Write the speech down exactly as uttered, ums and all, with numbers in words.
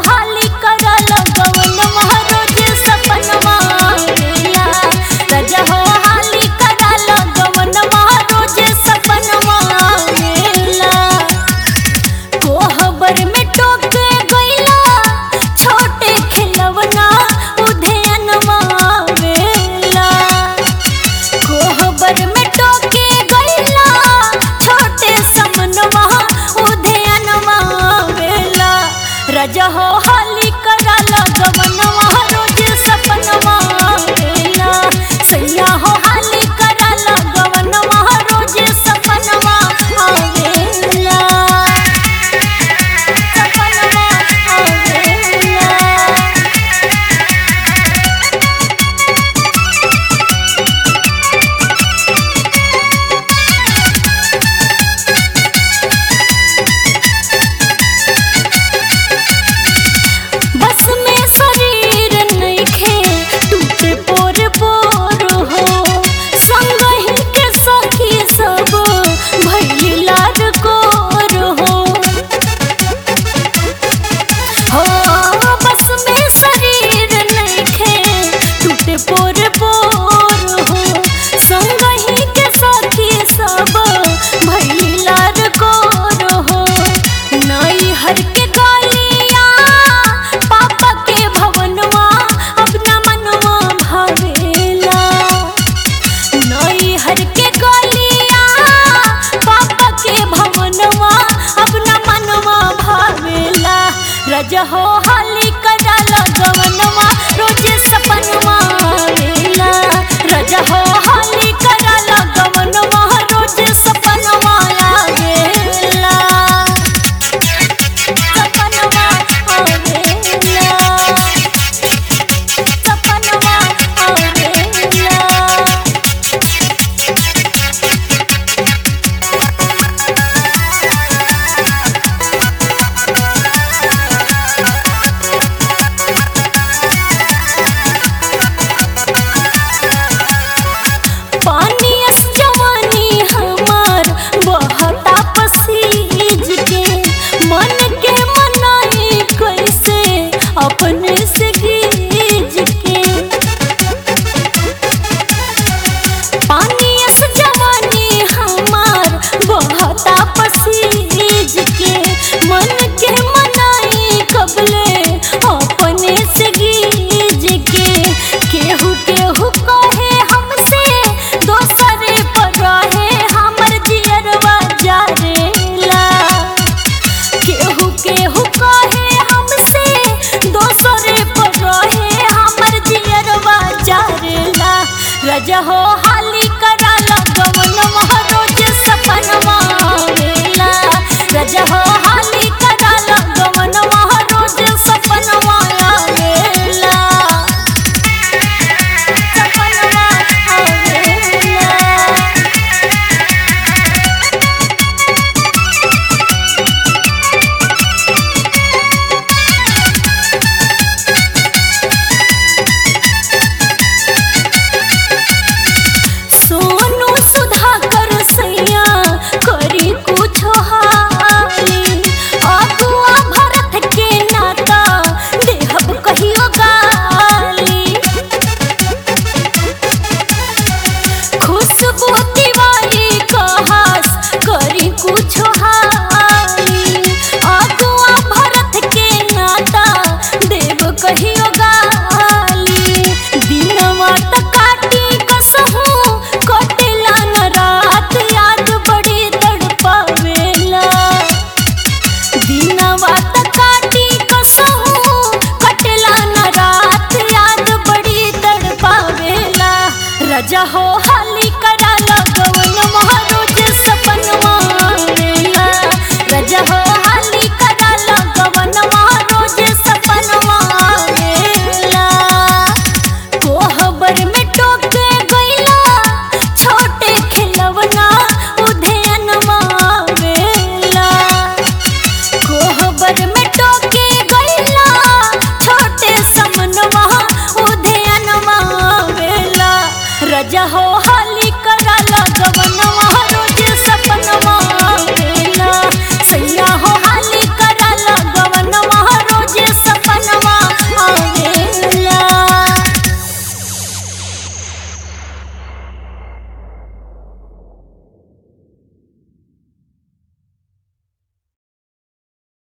हाली करल गवनवा रोज सपनवा आवेला। राजा हो हाली करल गवनवा रोज सपनवा आवेला। कोहबर में टोक गइला छोटे खिलवना उधेनवा आवेला। कोहबर में टोके गइला छोटे समनवा उधेनवा आवेला। राजा हो हाली करल गवनवा रोज सपनवा आवेला। सैया हो हाली करल गवनवा रोज सपनवा आवेला। सपनवा आवेला। बस में शरीर नइखे टूटे पोर पोर हो। संगहि के सखी सब भइली लाड कोर हो। हो बस में शरीर नइखे टूटे पोर पोर हो। संगहि के सखी सब भइली लाड कोर हो। नई हर के गालिया पापा के भवनवा अपना मनवा भावेला। नई हर के गालिया पापा के भवनवा अपना मनवा भावेला। राजा हो हाली करल गवनवा रोज सपनवा आवेला। राजा हो हाली करल गवनवा रोज सपनवा आवेला। सपनवा आवेला। सपनवा आवेला। पानियस जवानी हमार बहता पसीज के। मन के मनाई कैसे अपने से गीज के। पानियस जवानी हमार बहता पसीज के। मन के मनाई कबले अपने से गीज के। केहू केहू कहे हमसे दोसरे पर रहे हमर जियरवा जारेला। केहू केहू कहे हमसे दोसरे पर रहे हमर जियरवा जारेला। राजा हो हाली करल गवनवा रोज सपनवा आवेला। राजा हो हाली करल गवनवा रोज सपनवा आवेला। सपनवा आवेला। सोनू सुधाकर सैया करी कुछो हाली। अगुआ भरत के नाता देहब कहियो गाली। खुशबू तिवारी कहस करी कुछो हाली। अगुआ भरत के नाता देव कहियो गाली। दिनवा त काटी कसहू कटेला न रात याद बड़ी तड़पावेला। दिनवा त काटी कसहू कटेला न रात याद बड़ी तड़पावेला। राजा हो